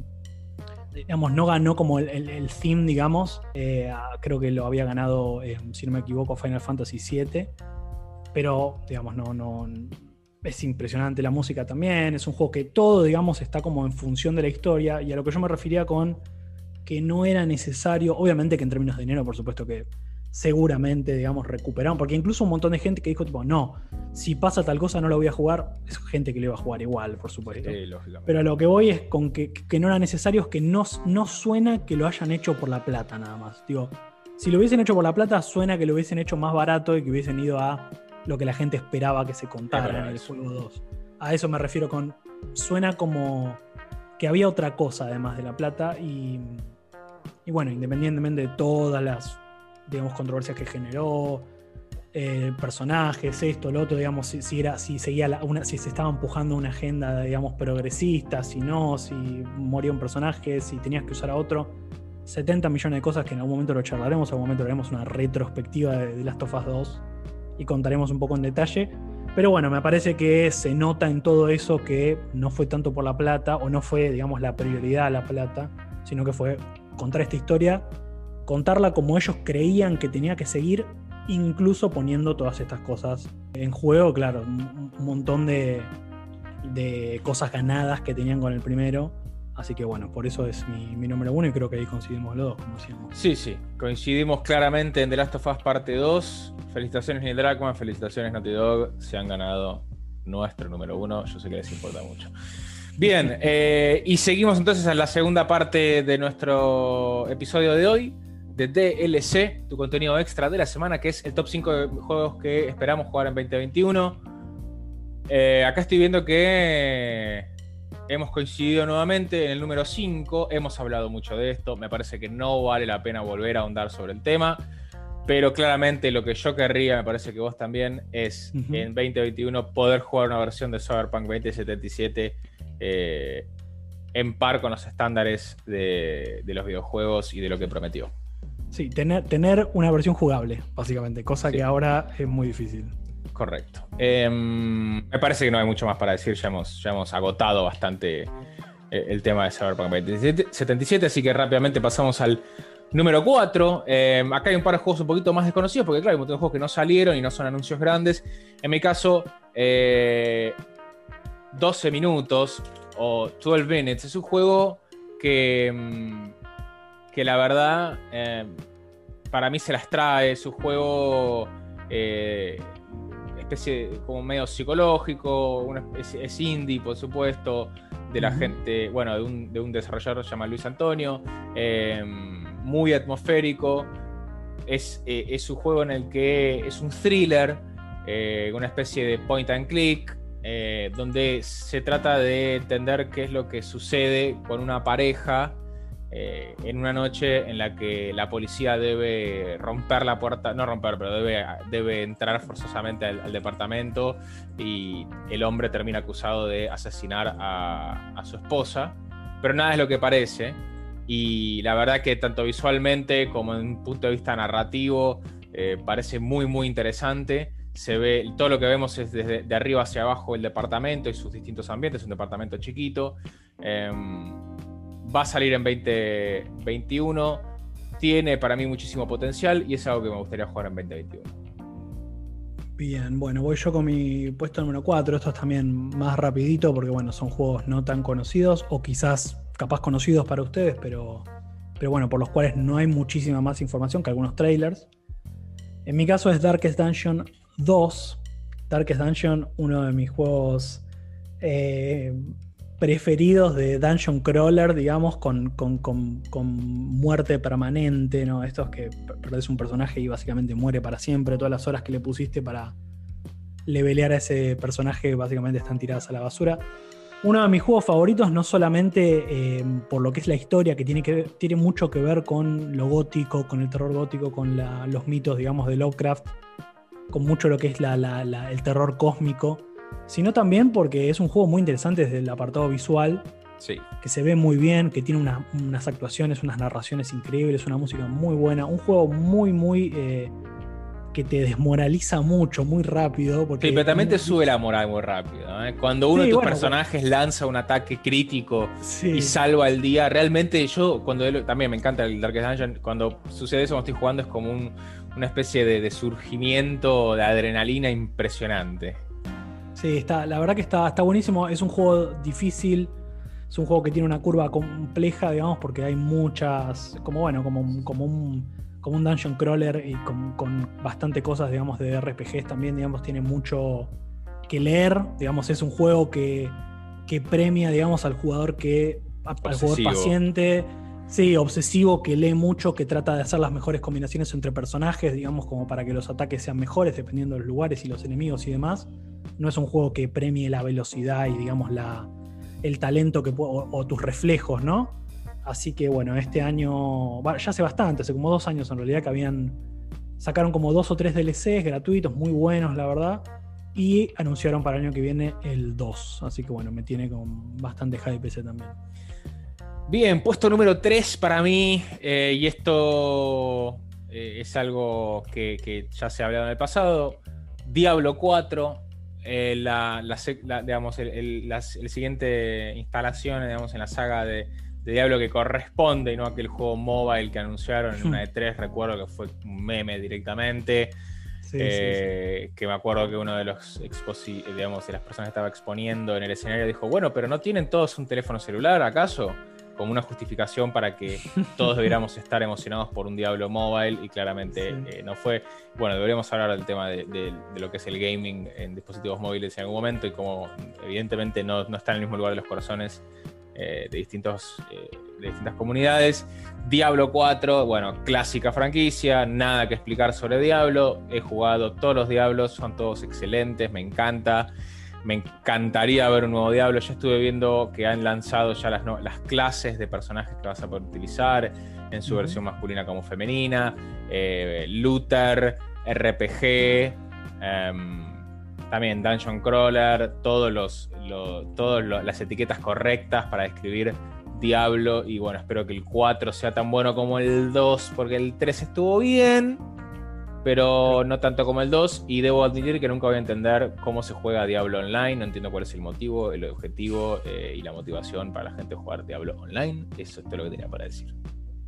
digamos, no ganó como el, el, el theme, digamos. Eh, creo que lo había ganado, eh, si no me equivoco, Final Fantasy siete. Pero, digamos, no, no. Es impresionante la música también. Es un juego que todo, digamos, está como en función de la historia. Y a lo que yo me refería con que no era necesario, obviamente que en términos de dinero, por supuesto que seguramente, digamos, recuperaron, porque incluso un montón de gente que dijo, tipo, no, si pasa tal cosa no lo voy a jugar, es gente que lo iba a jugar igual, por supuesto. Sí, pero a lo que voy es con que, que no era necesario, es que no, no suena que lo hayan hecho por la plata nada más. Digo, si lo hubiesen hecho por la plata, suena que lo hubiesen hecho más barato y que hubiesen ido a lo que la gente esperaba que se contara en el juego dos. A eso me refiero con, suena como que había otra cosa además de la plata y... Y bueno, independientemente de todas las, digamos, controversias que generó, eh, personajes, esto, lo otro, digamos, si, si, era, si, seguía la, una, si se estaba empujando una agenda, digamos, progresista, si no, si moría un personaje, si tenías que usar a otro, setenta millones de cosas que en algún momento lo charlaremos, en algún momento haremos una retrospectiva de, de Last of Us dos y contaremos un poco en detalle. Pero bueno, me parece que se nota en todo eso que no fue tanto por la plata, o no fue, digamos, la prioridad la plata, sino que fue contar esta historia, contarla como ellos creían que tenía que seguir, incluso poniendo todas estas cosas en juego. Claro, un, un montón de, de cosas ganadas que tenían con el primero. Así que bueno, por eso es mi, mi número uno, y creo que ahí coincidimos los dos, como decíamos. Sí, sí, coincidimos claramente en The Last of Us Parte dos. Felicitaciones Neil Druckmann, felicitaciones Naughty Dog, se han ganado nuestro número uno, yo sé que les importa mucho. Bien, eh, y seguimos entonces a la segunda parte de nuestro episodio de hoy, de D L C, tu contenido extra de la semana, que es el top cinco de juegos que esperamos jugar en veinte veintiuno. Eh, acá estoy viendo que hemos coincidido nuevamente en el número cinco. Hemos hablado mucho de esto. Me parece que no vale la pena volver a ahondar sobre el tema. Pero claramente lo que yo querría, me parece que vos también, es uh-huh. en veinte veintiuno poder jugar una versión de Cyberpunk veinte setenta y siete eh, en par con los estándares de, de los videojuegos y de lo que prometió. Sí, tener, tener una versión jugable, básicamente, cosa sí. que ahora es muy difícil. Correcto. Eh, me parece que no hay mucho más para decir, ya hemos, ya hemos agotado bastante eh, el tema de Cyberpunk veinte setenta y siete, así que rápidamente pasamos al número cuatro. Eh, acá hay un par de juegos un poquito más desconocidos, porque claro, hay un montón de juegos que no salieron y no son anuncios grandes. En mi caso, eh, doce minutos o doce minutes es un juego que... que la verdad eh, para mí se las trae. Es un juego eh, especie de, como medio psicológico, una especie, es indie por supuesto, de la uh-huh. gente, bueno, de un, de un desarrollador que se llama Luis Antonio, eh, muy atmosférico. Es, eh, es un juego en el que es un thriller, eh, una especie de point and click, eh, donde se trata de entender qué es lo que sucede con una pareja Eh, en una noche en la que la policía debe romper la puerta, no romper, pero debe, debe entrar forzosamente al, al departamento, y el hombre termina acusado de asesinar a, a su esposa, pero nada es lo que parece, y la verdad que tanto visualmente como en un punto de vista narrativo eh, parece muy muy interesante. Se ve, todo lo que vemos es desde de arriba hacia abajo el departamento y sus distintos ambientes, es un departamento chiquito. eh, Va a salir en veinte veintiuno. Tiene para mí muchísimo potencial y es algo que me gustaría jugar en veinte veintiuno. Bien, bueno, voy yo con mi puesto número cuatro. Esto es también más rapidito porque bueno, son juegos no tan conocidos o quizás capaz conocidos para ustedes, pero, pero bueno, por los cuales no hay muchísima más información que algunos trailers. En mi caso es Darkest Dungeon dos. Darkest Dungeon, uno de mis juegos eh, preferidos de Dungeon Crawler, digamos, con, con, con, con muerte permanente, ¿no? Estos que perdés un personaje y básicamente muere para siempre. Todas las horas que le pusiste para levelear a ese personaje básicamente están tiradas a la basura. Uno de mis juegos favoritos, no solamente eh, por lo que es la historia, que tiene, que tiene mucho que ver con lo gótico, con el terror gótico, con la, los mitos, digamos, de Lovecraft, con mucho lo que es la, la, la, el terror cósmico, sino también porque es un juego muy interesante desde el apartado visual, sí. que se ve muy bien, que tiene una, unas actuaciones, unas narraciones increíbles, una música muy buena, un juego muy, muy... Eh, que te desmoraliza mucho, muy rápido. Porque sí, pero también te sube la moral muy rápido, ¿eh? Cuando uno sí, de tus bueno, personajes bueno. lanza un ataque crítico sí. y salva el día, realmente yo, cuando él, también me encanta el Darkest Dungeon, cuando sucede eso cuando estoy jugando es como un, una especie de, de surgimiento de adrenalina impresionante. Sí, está, la verdad que está, está buenísimo. Es un juego difícil, es un juego que tiene una curva compleja, digamos, porque hay muchas, como bueno, como, como un... como un dungeon crawler y con, con bastante cosas, digamos, de R P Gs también, digamos, tiene mucho que leer, digamos, es un juego que, que premia, digamos, al jugador que, al jugador paciente, sí, obsesivo, que lee mucho, que trata de hacer las mejores combinaciones entre personajes, digamos, como para que los ataques sean mejores, dependiendo de los lugares y los enemigos y demás. No es un juego que premie la velocidad y, digamos, la, el talento que o, o tus reflejos, ¿no? Así que bueno, este año, ya hace bastante, hace como dos años en realidad, que habían sacaron como dos o tres D L Cs gratuitos, muy buenos la verdad, y anunciaron para el año que viene el dos. Así que bueno, me tiene con bastante hype ese también. Bien, puesto número tres para mí, eh, y esto eh, es algo que, que ya se ha hablado en el pasado, Diablo cuatro. Eh, la, la, la, digamos, el, el, la el siguiente instalación, digamos, en la saga de de Diablo, que corresponde y no aquel juego mobile que anunciaron en una E tres, recuerdo que fue un meme directamente, sí, eh, sí, sí. que me acuerdo que uno de los exposi digamos, de las personas que estaba exponiendo en el escenario dijo, bueno, pero ¿no tienen todos un teléfono celular acaso? Como una justificación para que todos debiéramos estar emocionados por un Diablo mobile, y claramente sí. eh, no fue. Bueno, deberíamos hablar del tema de, de, de lo que es el gaming en dispositivos móviles en algún momento, y como evidentemente no, no está en el mismo lugar de los corazones Eh, de distintos eh, de de distintas comunidades. Diablo cuatro, bueno, clásica franquicia, nada que explicar sobre Diablo. He jugado todos los Diablos, son todos excelentes, me encanta. Me encantaría ver un nuevo Diablo. Ya estuve viendo que han lanzado ya las, no, las clases de personajes que vas a poder utilizar en su uh-huh. versión masculina como femenina. Eh, Looter, R P G, um, también Dungeon Crawler, todos los, los, todos los, las etiquetas correctas para describir Diablo. Y bueno, espero que el cuatro sea tan bueno como el dos, porque el tres estuvo bien, pero no tanto como el dos, y debo admitir que nunca voy a entender cómo se juega Diablo Online. No entiendo cuál es el motivo, el objetivo eh, y la motivación para la gente jugar Diablo Online. Eso es todo lo que tenía para decir.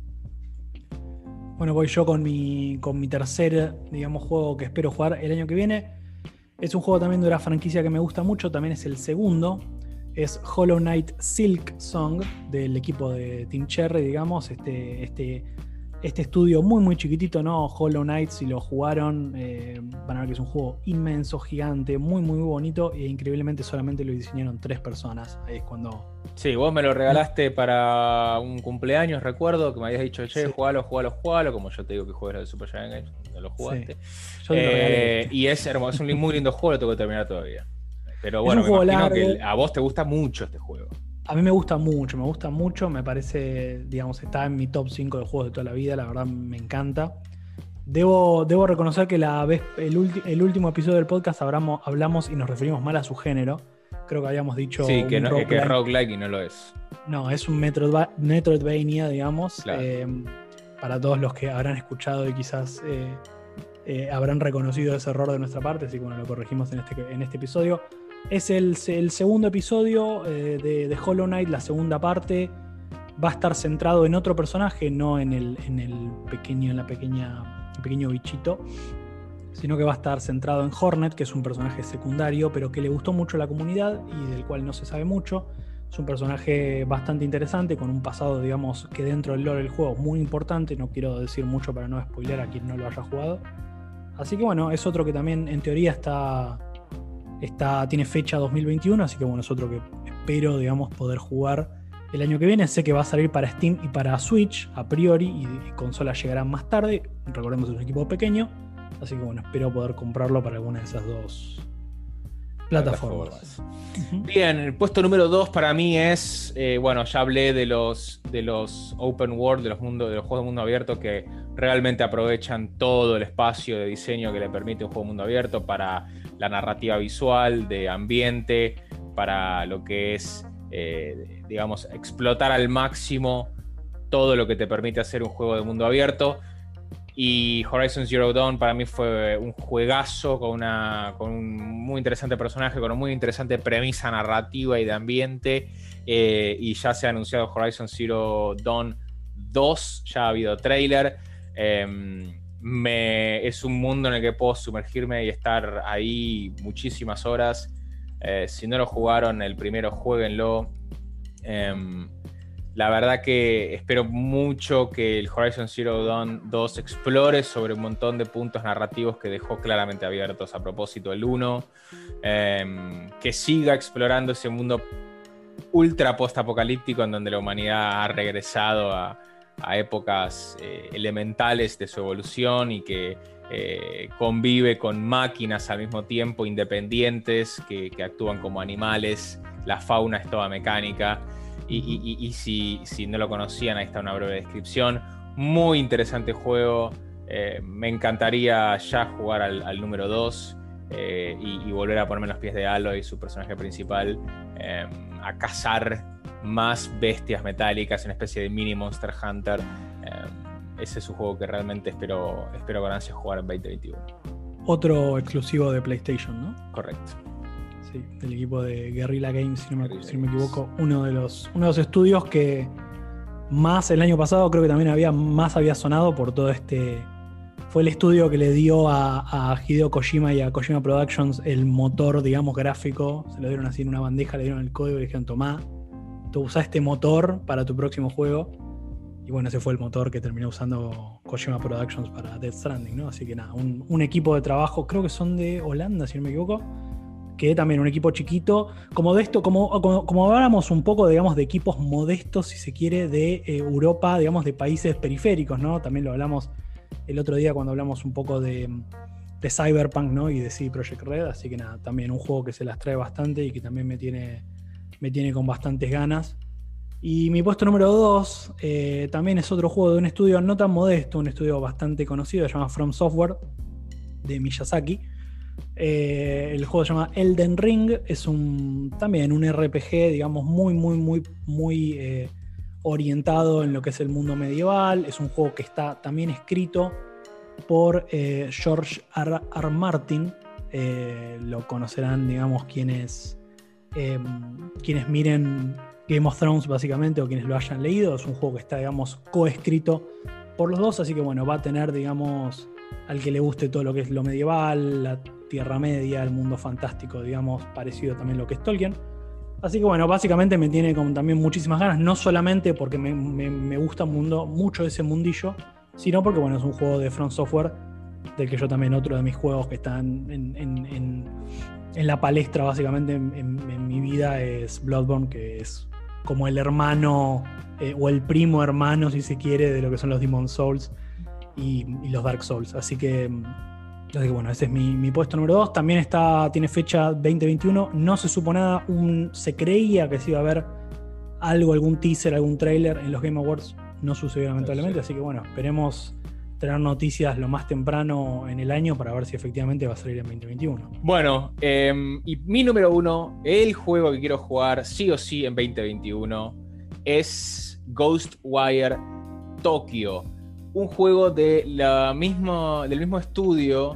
Bueno, voy yo con mi, con mi tercer, digamos, juego que espero jugar el año que viene. Es un juego también de una franquicia que me gusta mucho, también es el segundo. Es Hollow Knight Silksong, del equipo de Team Cherry, digamos, este... este Este estudio muy muy chiquitito, ¿no? Hollow Knight, si lo jugaron, eh, van a ver que es un juego inmenso, gigante, muy muy bonito, e increíblemente solamente lo diseñaron tres personas. Ahí es cuando... Sí, vos me lo regalaste para un cumpleaños, recuerdo, que me habías dicho, che, sí. jugalo, jugalo, jugalo, como yo te digo que juegues el Super Giant Games, no lo jugaste. Sí. Yo te lo regalé. Eh, y es hermoso, es un muy lindo juego, lo tengo que terminar todavía. Pero bueno, me imagino largo. que a vos te gusta mucho este juego. A mí me gusta mucho, me gusta mucho, me parece, digamos, está en mi top cinco de juegos de toda la vida, la verdad me encanta. Debo, debo reconocer que la vez, el, ulti, el último episodio del podcast hablamos, hablamos y nos referimos mal a su género. Creo que habíamos dicho... Sí, que, no, que es roguelike y no lo es. No, es un Metroid, Metroidvania, digamos, claro. eh, para todos los que habrán escuchado y quizás eh, eh, habrán reconocido ese error de nuestra parte, así que bueno, lo corregimos en este, en este episodio. Es el, el segundo episodio eh, de, de Hollow Knight, la segunda parte. Va a estar centrado en otro personaje, no en el, en el pequeño, en la pequeña, el pequeño bichito, sino que va a estar centrado en Hornet, que es un personaje secundario, pero que le gustó mucho a la comunidad y del cual no se sabe mucho. Es un personaje bastante interesante, con un pasado, digamos, que dentro del lore del juego muy importante. No quiero decir mucho para no spoiler a quien no lo haya jugado. Así que bueno, es otro que también en teoría está... Está, tiene fecha dos mil veintiuno, así que bueno, es otro que espero, digamos, poder jugar el año que viene. Sé que va a salir para Steam y para Switch a priori, y, y consolas llegarán más tarde. Recordemos que es un equipo pequeño, así que bueno, espero poder comprarlo para alguna de esas dos plataformas. Uh-huh. Bien, el puesto número dos para mí es, eh, bueno, ya hablé de los, de los open world, de los, mundo, de los juegos de mundo abierto que realmente aprovechan todo el espacio de diseño que le permite un juego de mundo abierto para la narrativa visual, de ambiente, para lo que es, eh, digamos, explotar al máximo todo lo que te permite hacer un juego de mundo abierto. Y Horizon Zero Dawn para mí fue un juegazo con, una, con un muy interesante personaje, con una muy interesante premisa narrativa y de ambiente. Eh, y ya se ha anunciado Horizon Zero Dawn dos, ya ha habido tráiler. Eh, me, es un mundo en el que puedo sumergirme y estar ahí muchísimas horas. Eh, si no lo jugaron, el primero, jueguenlo. Eh, La verdad que espero mucho que el Horizon Zero Dawn dos explore sobre un montón de puntos narrativos que dejó claramente abiertos a propósito el uno. Eh, que siga explorando ese mundo ultra post-apocalíptico en donde la humanidad ha regresado a, a épocas eh, elementales de su evolución y que eh, convive con máquinas al mismo tiempo, independientes, que, que actúan como animales. La fauna es toda mecánica. Y, y, y si, si no lo conocían, ahí está una breve descripción. Muy interesante juego. Eh, me encantaría ya jugar al, al número dos eh, y, y volver a ponerme en los pies de Aloy, su personaje principal, eh, a cazar más bestias metálicas, una especie de mini Monster Hunter. Eh, ese es un juego que realmente espero, espero con ansia jugar en veinte veintiuno. Otro exclusivo de PlayStation, ¿no? Correcto. Sí, del equipo de Guerrilla Games, si no me, si no me equivoco, uno de los uno de los estudios que más el año pasado creo que también había más había sonado por todo este. Fue el estudio que le dio a, a Hideo Kojima y a Kojima Productions el motor, digamos, gráfico. Se lo dieron así en una bandeja, le dieron el código y le dijeron: tomá, tú usás este motor para tu próximo juego. Y bueno, ese fue el motor que terminó usando Kojima Productions para Death Stranding, ¿no? Así que nada, un, un equipo de trabajo, creo que son de Holanda, si no me equivoco. que también un equipo chiquito, como de esto, como, como, como habláramos un poco, digamos, de equipos modestos, si se quiere, de eh, Europa, digamos, de países periféricos, ¿no? También lo hablamos el otro día cuando hablamos un poco de, de Cyberpunk, ¿no? Y de C D Projekt Red, así que nada, también un juego que se las trae bastante y que también me tiene, me tiene con bastantes ganas. Y mi puesto número dos eh, también es otro juego de un estudio no tan modesto, un estudio bastante conocido, se llama From Software, de Miyazaki. Eh, el juego se llama Elden Ring, es un también un R P G, digamos, muy, muy, muy, muy eh, orientado en lo que es el mundo medieval. Es un juego que está también escrito por eh, George R. R. Martin. Eh, lo conocerán, digamos, quienes, eh, quienes miren Game of Thrones, básicamente, o quienes lo hayan leído. Es un juego que está, digamos, coescrito por los dos, así que bueno, va a tener, digamos, al que le guste todo lo que es lo medieval, la Tierra Media, el mundo fantástico, digamos, parecido también a lo que es Tolkien. Así que bueno, básicamente me tiene como también muchísimas ganas, no solamente porque me, me, me gusta mundo, mucho ese mundillo, sino porque bueno, es un juego de From Software, del que yo también, otro de mis juegos que están en, en, en, en la palestra básicamente en, en, en mi vida, es Bloodborne, que es como el hermano eh, o el primo hermano, si se quiere, de lo que son los Demon Souls y, y los Dark Souls. Así que Así que bueno, ese es mi, mi puesto número dos. También está, tiene fecha veinte veintiuno. No se supo nada. Un, se creía que se iba a ver algo, algún teaser, algún trailer en los Game Awards. No sucedió lamentablemente. Sí. Así que bueno, esperemos tener noticias lo más temprano en el año para ver si efectivamente va a salir en veinte veintiuno. Bueno, eh, y mi número uno, el juego que quiero jugar sí o sí en veinte veintiuno, es Ghostwire Tokyo. Un juego de la mismo, del mismo estudio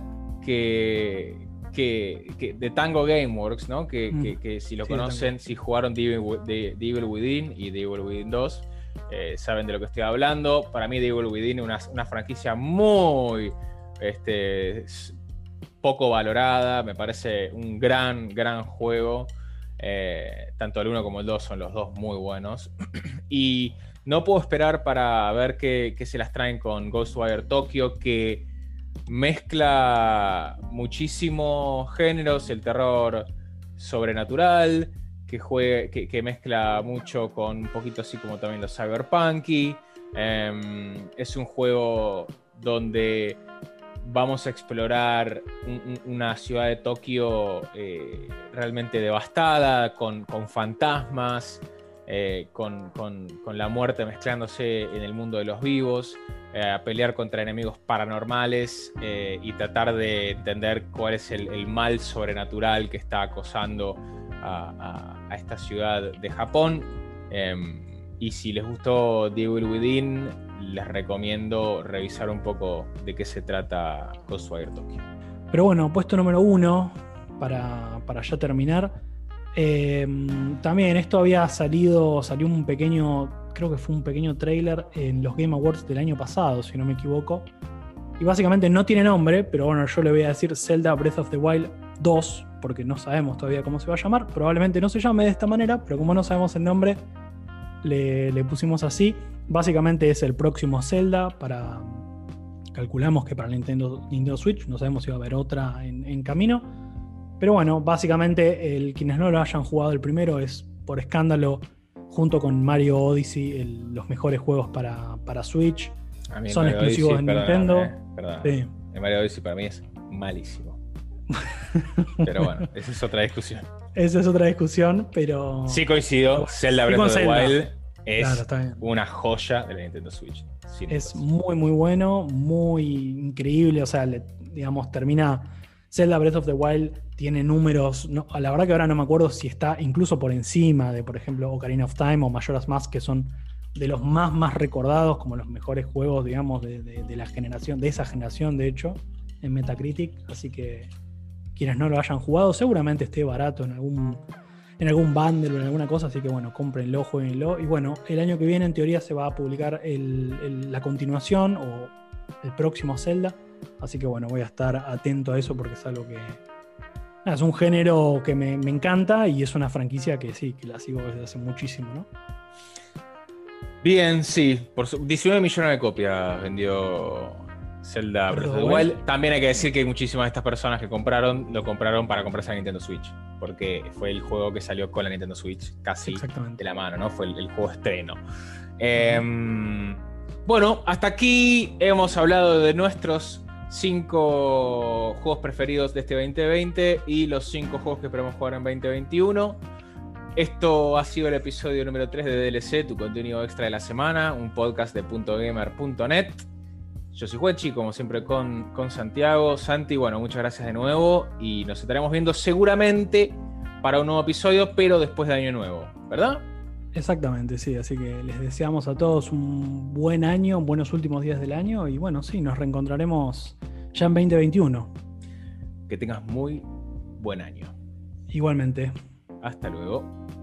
que, que, que de Tango Gameworks, ¿no? Que, mm. que, que si lo sí, conocen, si jugaron The Evil, The, The Evil Within y The Evil Within dos, eh, saben de lo que estoy hablando. Para mí The Evil Within es una, una franquicia muy este, poco valorada. Me parece un gran, gran juego. Eh, tanto el uno como el dos son los dos muy buenos. Y no puedo esperar para ver qué, qué se las traen con Ghostwire Tokyo, que mezcla muchísimos géneros, el terror sobrenatural, que, juegue, que, que mezcla mucho con un poquito así como también los cyberpunky. Eh, es un juego donde vamos a explorar un, un, una ciudad de Tokio eh, realmente devastada, con, con fantasmas, Eh, con, con, con la muerte mezclándose en el mundo de los vivos, eh, a pelear contra enemigos paranormales eh, y tratar de entender cuál es el, el mal sobrenatural que está acosando a, a, a esta ciudad de Japón. Eh, y si les gustó The Evil Within, les recomiendo revisar un poco de qué se trata Ghostwire Tokyo. Pero bueno, puesto número uno, para, para ya terminar. Eh, también esto había salido, salió un pequeño, creo que fue un pequeño trailer en los Game Awards del año pasado, si no me equivoco. Y básicamente no tiene nombre, pero bueno, yo le voy a decir Zelda Breath of the Wild dos, porque no sabemos todavía cómo se va a llamar. Probablemente no se llame de esta manera, pero como no sabemos el nombre, le, le pusimos así. Básicamente es el próximo Zelda para... Calculamos que para el Nintendo, Nintendo Switch, no sabemos si va a haber otra en, en camino. Pero bueno, básicamente el, quienes no lo hayan jugado el primero es por escándalo, junto con Mario Odyssey, el, los mejores juegos para, para Switch. A mí son Mario exclusivos Odyssey, de Nintendo. Eh, perdón, sí. El Mario Odyssey para mí es malísimo. Pero bueno, esa es otra discusión. Esa es otra discusión, pero... Sí coincido, bueno, Zelda Breath of the Wild es claro, una joya de la Nintendo Switch. Es muy, muy bueno, muy increíble. O sea, le, digamos, termina... Zelda Breath of the Wild tiene números, no, la verdad que ahora no me acuerdo si está incluso por encima de, por ejemplo, Ocarina of Time o Majora's Mask, que son de los más, más recordados como los mejores juegos, digamos, de, de, de la generación, de esa generación, de hecho, en Metacritic. Así que quienes no lo hayan jugado, seguramente esté barato en algún, en algún bundle o en alguna cosa, así que bueno, cómprenlo, jueguenlo. Y bueno, el año que viene en teoría se va a publicar el, el, la continuación o el próximo Zelda. Así que bueno, voy a estar atento a eso porque es algo que... Nada, es un género que me, me encanta y es una franquicia que sí, que la sigo desde hace muchísimo, ¿no? Bien, sí. Por su, diecinueve millones de copias vendió Zelda Breath Breath of of the the Wild. Wild. También hay que decir que muchísimas de estas personas que compraron, lo compraron para comprarse la Nintendo Switch. Porque fue el juego que salió con la Nintendo Switch casi Exactamente. de la mano, ¿no? Fue el, el juego estreno. Eh, bueno, hasta aquí hemos hablado de nuestros cinco juegos preferidos de este veinte veinte y los cinco juegos que esperamos jugar en veinte veintiuno. Esto ha sido el episodio número tres de D L C, tu contenido extra de la semana, un podcast de punto gamer punto net. Yo soy Juechi, como siempre con, con Santiago. Santi, bueno, muchas gracias de nuevo y nos estaremos viendo seguramente para un nuevo episodio, pero después de Año Nuevo, ¿verdad? Exactamente, sí. Así que les deseamos a todos un buen año, buenos últimos días del año y bueno, sí, nos reencontraremos ya en veinte veintiuno. Que tengas muy buen año. Igualmente. Hasta luego.